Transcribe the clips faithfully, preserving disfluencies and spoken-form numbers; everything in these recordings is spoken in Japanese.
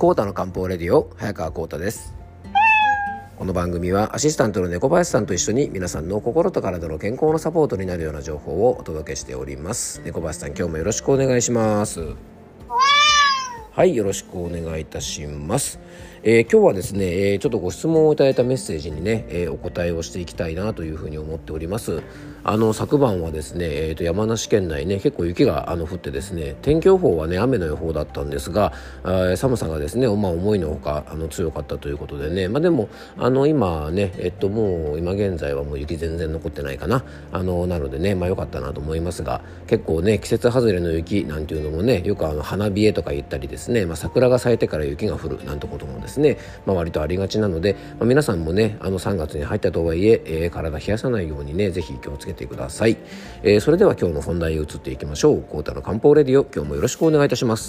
コータの漢方レディオ、早川コータです。この番組はアシスタントの猫林さんと一緒に皆さんの心と体の健康のサポートになるような情報をお届けしております。猫林さん、今日もよろしくお願いします。はい、よろしくお願いいたします。えー、今日はですね、えー、ちょっとご質問をいただいたメッセージにね、えー、お答えをしていきたいなというふうに思っております。あの昨晩はですね、えー、と山梨県内ね結構雪があの降ってですね、天気予報はね雨の予報だったんですが、あ寒さがですね、まあ、思いのほかあの強かったということでね、まあ、でもあの今ね、えっともう今現在はもう雪全然残ってないかな、あのなのでね、まあ良かったなと思いますが、結構ね季節外れの雪なんていうのもね、よくあの花冷えとか言ったりですね、まあ、桜が咲いてから雪が降るなんてこともですね、まあ、割とありがちなので、まあ、皆さんもねあのさんがつに入ったとはいええー、体冷やさないようにねぜひ気をつけてください。えー、それでは今日の本題へ移っていきましょう。コータの漢方レディオ、今日もよろしくお願いいたします。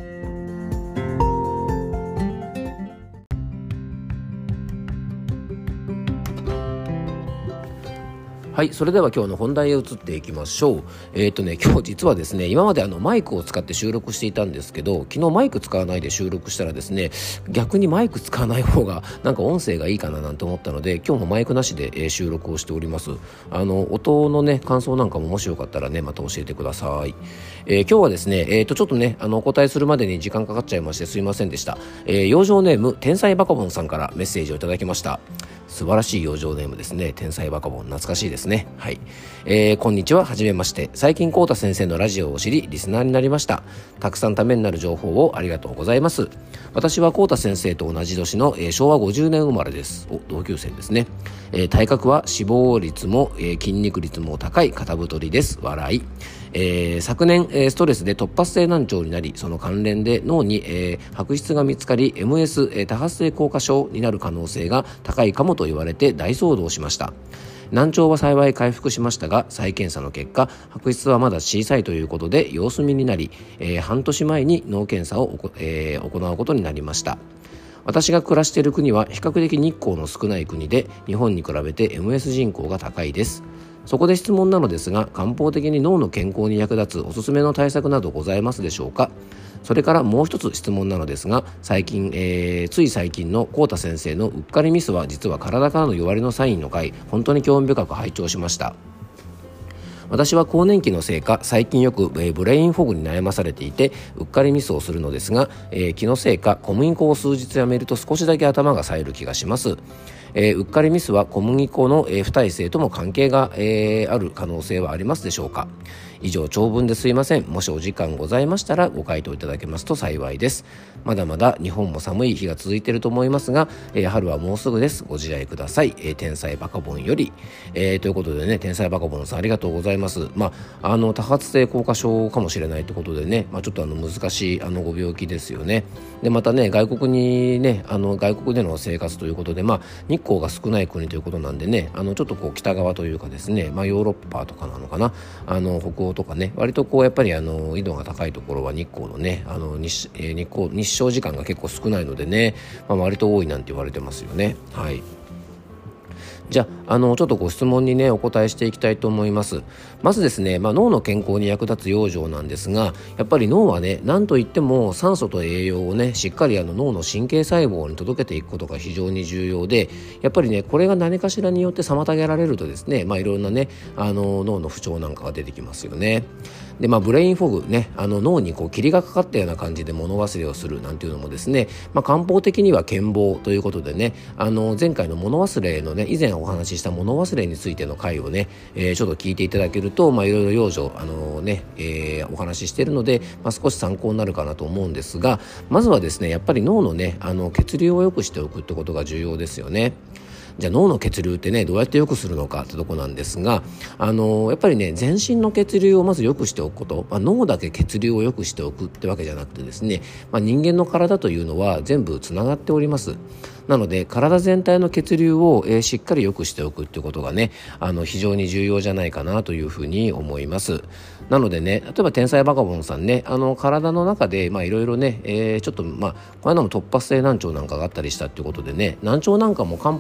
はい、それでは今日の本題へ移っていきましょう。えっとね、今日実はですね、今まであのマイクを使って収録していたんですけど、昨日マイク使わないで収録したらですね、逆にマイク使わない方がなんか音声がいいかななんて思ったので、今日もマイクなしで、えー、収録をしております。あの音のね感想なんかももしよかったらねまた教えてください。えー、今日はですね、えー、とちょっとねあのお答えするまでに時間かかっちゃいましてすいませんでした。えー、養生ネーム天才バカボンさんからメッセージをいただきました。素晴らしい養生ネームですね。天才バカボン、懐かしいですね。はい、えー、こんにちは。はじめまして。最近コウタ先生のラジオを知りリスナーになりました。たくさんためになる情報をありがとうございます。私はコウタ先生と同じ年の、えー、しょうわごじゅうねん生まれです。お同級生ですね。えー、体格は脂肪率も、えー、筋肉率も高い肩太りです。笑い。えー、昨年、えー、ストレスで突発性難聴になり、その関連で脳に、えー、白質が見つかり エムエス、えー、多発性硬化症になる可能性が高いかもと言われて大騒動しました。難聴は幸い回復しましたが、再検査の結果白質はまだ小さいということで様子見になり、えー、半年前に脳検査を、えー、行うことになりました。私が暮らしている国は比較的日光の少ない国で、日本に比べて エムエス 人口が高いです。そこで質問なのですが、漢方的に脳の健康に役立つおすすめの対策などございますでしょうか。それからもう一つ質問なのですが、最近、えー、つい最近のコウタ先生のうっかりミスは実は体からの弱りのサインの回、本当に興味深く拝聴しました。私は更年期のせいか最近よく、えー、ブレインフォグに悩まされていて、うっかりミスをするのですが、えー、気のせいか小麦粉を数日やめると少しだけ頭が冴える気がします。えー、うっかりミスは小麦粉の、えー、不耐性とも関係が、えー、ある可能性はありますでしょうか。以上長文ですいません。もしお時間ございましたらご回答いただけますと幸いです。まだまだ日本も寒い日が続いていると思いますが、えー、春はもうすぐです。ご自愛ください。えー、天才バカボンより、えー、ということでね、天才バカボンさんありがとうございます。まあ、あの多発性硬化症かもしれないということでね、まあ、ちょっとあの難しいあのご病気ですよね。でまたね、外国にねあの外国での生活ということで、まあ、日光が少ない国ということなんでね、あのちょっとこう北側というかですね、まあ、ヨーロッパとかなのかな、あの北欧とかね、割とこうやっぱりあの緯度が高いところは日光のねあの 日,、えー、日光日照時間が結構少ないのでね、まあ、割と多いなんて言われてますよね。はい。じゃあ、あのちょっとご質問にねお答えしていきたいと思います。まずですね、まあ、脳の健康に役立つ養生なんですが、やっぱり脳はね何といっても酸素と栄養をねしっかりあの脳の神経細胞に届けていくことが非常に重要で、やっぱりねこれが何かしらによって妨げられるとですね、まあ、いろんなねあの脳の不調なんかが出てきますよね。で、まあ、ブレインフォグね、あの脳にこう霧がかかったような感じで物忘れをするなんていうのもですね、まあ、漢方的には健忘ということでね、あの前回の物忘れのね以前お話しした物忘れについての回をね、えー、ちょっと聞いていただけると、まあ、いろいろ養生あのね、えー、お話ししているので、まあ、少し参考になるかなと思うんですが、まずはですねやっぱり脳のねあの血流を良くしておくってことが重要ですよね。じゃあ脳の血流ってねどうやって良くするのかってとこなんですが、あのー、やっぱりね全身の血流をまず良くしておくこと、まあ、脳だけ血流を良くしておくってわけじゃなくてですね、まあ、人間の体というのは全部つながっております。なので体全体の血流を、えー、しっかり良くしておくっていうことがねあの非常に重要じゃないかなというふうに思います。なのでね、例えば天才バカボンさんね、あの体の中でまあいろいろね、えー、ちょっとまあこの間も突発性難聴なんかがあったりしたっていうことでね、難聴なんかも漢方だと基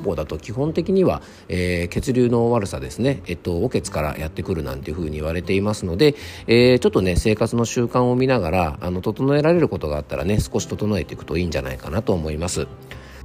基本的には、えー、血流の悪さですね、えっと、おけつからやってくるなんていうふうに言われていますので、えー、ちょっとね生活の習慣を見ながらあの整えられることがあったらね少し整えていくといいんじゃないかなと思います。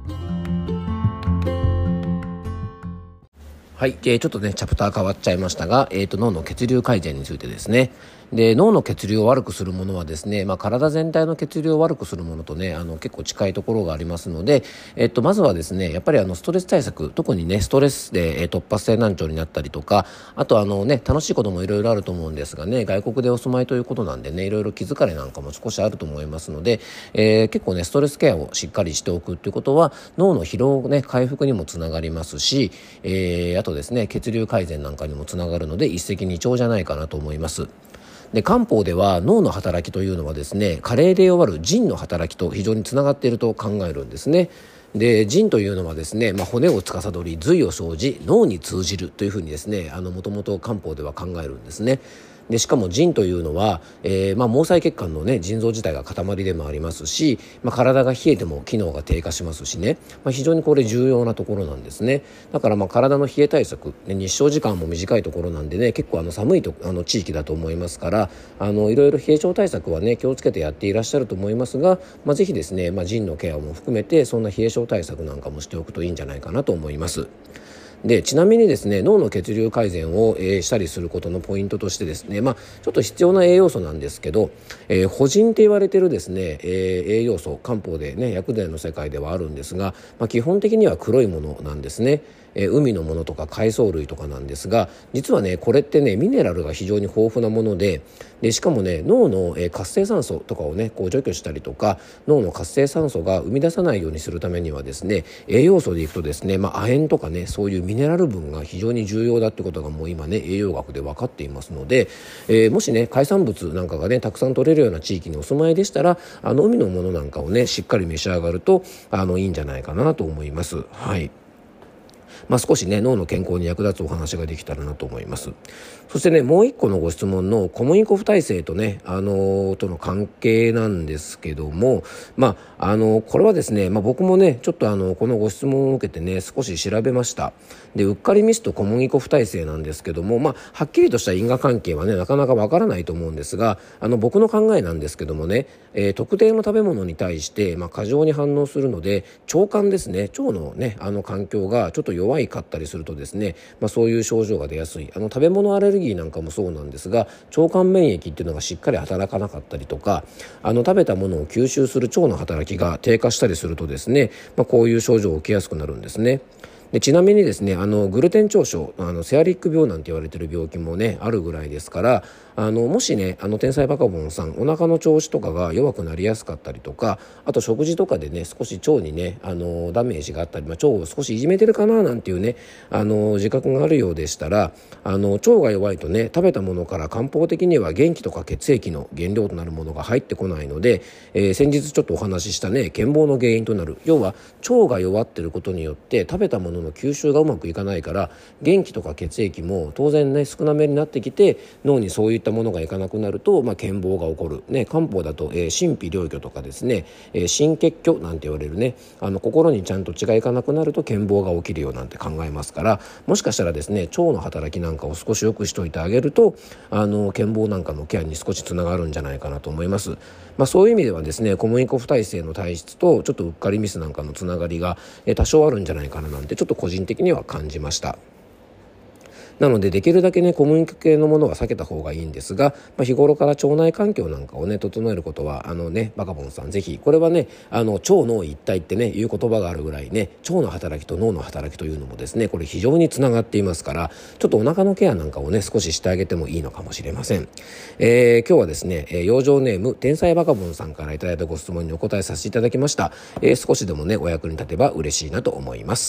はい、えー、ちょっとねチャプター変わっちゃいましたが、えーと、脳の血流改善についてですね。で脳の血流を悪くするものはですね、まあ、体全体の血流を悪くするものとねあの結構近いところがありますので、えっと、まずはですねやっぱりあのストレス対策、特にねストレスで、えー、突発性難聴になったりとか、あとあのね楽しいこともいろいろあると思うんですがね、外国でお住まいということなんでねいろいろ気疲れなんかも少しあると思いますので、えー、結構ねストレスケアをしっかりしておくということは脳の疲労、ね、回復にもつながりますし、えー、あとですね血流改善なんかにもつながるので一石二鳥じゃないかなと思います。で漢方では脳の働きというのはですね加齢で弱る腎の働きと非常につながっていると考えるんですね。で腎というのはですね、まあ、骨を司り髄を生じ脳に通じるというふうにですねもともと漢方では考えるんですね。でしかも腎というのは、えーまあ、毛細血管の、ね、腎臓自体が塊でもありますし、まあ、体が冷えても機能が低下しますしね、まあ、非常にこれ重要なところなんですね。だからまあ体の冷え対策、ね、日照時間も短いところなんでね結構あの寒いとあの地域だと思いますから、あのいろいろ冷え症対策はね気をつけてやっていらっしゃると思いますが、まあ、ぜひですね、まあ、腎のケアも含めてそんな冷え症対策なんかもしておくといいんじゃないかなと思います。でちなみにですね脳の血流改善を、えー、したりすることのポイントとしてですね、まあ、ちょっと必要な栄養素なんですけど、えー、補腎って言われてるですね、えー、栄養素漢方でね薬膳の世界ではあるんですが、まあ、基本的には黒いものなんですね。えー、海のものとか海藻類とかなんですが、実はねこれってねミネラルが非常に豊富なもので、でしかもね脳の、えー、活性酸素とかをねこう除去したりとか、脳の活性酸素が生み出さないようにするためにはですね栄養素でいくとですね、まあ、亜鉛とかねそういうミネラル分が非常に重要だってことがもう今ね栄養学で分かっていますので、えー、もしね海産物なんかがねたくさん取れるような地域にお住まいでしたら、あの海のものなんかをねしっかり召し上がるとあのいいんじゃないかなと思います。はい。まあ、少しね脳の健康に役立つお話ができたらなと思います。そしてねもう一個のご質問の小麦粉不耐性とねあのー、との関係なんですけども、まああのー、これはですね、まあ、僕もねちょっとあのこのご質問を受けてね少し調べました。でうっかりミスと小麦粉不耐性なんですけども、まあ、はっきりとした因果関係はねなかなかわからないと思うんですが、あの僕の考えなんですけどもね、えー、特定の食べ物に対して、まあ、過剰に反応するので腸管ですね、腸のねあの環境がちょっと弱いかったりするとですね、まあ、そういう症状が出やすい。あの食べ物アレルギーなんかもそうなんですが、腸管免疫っていうのがしっかり働かなかったりとか、あの食べたものを吸収する腸の働きが低下したりするとですね、まあ、こういう症状を起きやすくなるんですね。でちなみにですねあのグルテン腸症、あのセアリック病なんて言われている病気もねあるぐらいですから、あのもしねあの天才バカボンさんお腹の調子とかが弱くなりやすかったりとか、あと食事とかでね少し腸にねあのダメージがあったり、まあ、腸を少しいじめてるかななんていうねあの自覚があるようでしたら、あの腸が弱いとね食べたものから漢方的には元気とか血液の原料となるものが入ってこないので、えー、先日ちょっとお話ししたね健忘の原因となる、要は腸が弱ってることによって食べたものの吸収がうまくいかないから元気とか血液も当然ね少なめになってきて、脳にそういったものがいかなくなると、まあ、健忘が起こる、ね、漢方だと、えー、心脾両虚とかですね、えー、心血虚なんて言われるねあの心にちゃんと血がいかなくなると健忘が起きるよなんて考えますから、もしかしたらですね腸の働きなんかを少し良くしておいてあげるとあの健忘なんかのケアに少しつながるんじゃないかなと思います。まあ、そういう意味ではですね小麦粉不耐性の体質とちょっとうっかりミスなんかのつながりが、えー、多少あるんじゃないかななんてちょっと個人的には感じました。なのでできるだけね小麦粉系のものは避けた方がいいんですが、まあ、日頃から腸内環境なんかをね整えることはあのねバカボンさんぜひこれはねあの腸脳一体ってねいう言葉があるぐらいね腸の働きと脳の働きというのもですねこれ非常につながっていますから、ちょっとお腹のケアなんかをね少ししてあげてもいいのかもしれません。えー、今日はですね養生ネーム天才バカボンさんからいただいたご質問にお答えさせていただきました。えー、少しでもねお役に立てば嬉しいなと思います。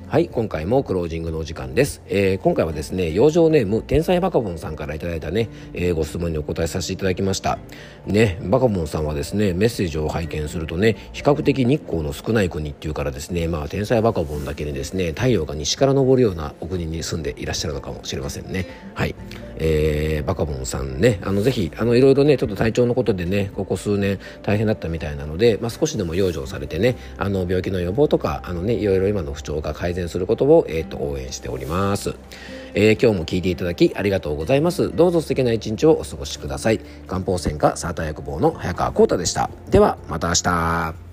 はい、今回もクロージングのお時間です。えー、今回はですね、養生ネーム天才バカボンさんからいただいたね、えー、ご質問にお答えさせていただきましたね。バカボンさんはですね、メッセージを拝見するとね、比較的日光の少ない国っていうからですね、まあ天才バカボンだけにですね、太陽が西から昇るようなお国に住んでいらっしゃるのかもしれませんね。はい、えー、バカボンさんね、あのぜひあのいろいろね、ちょっと体調のことでね、ここ数年大変だったみたいなので、まあ、少しでも養生されてね、あの病気の予防とかあのね、いろいろ今の不調が改善することを、えー、と応援しております。えー、今日も聞いていただきありがとうございます。どうぞ素敵な一日をお過ごしください。漢方専科サーター薬房の早川浩太でした。ではまた明日。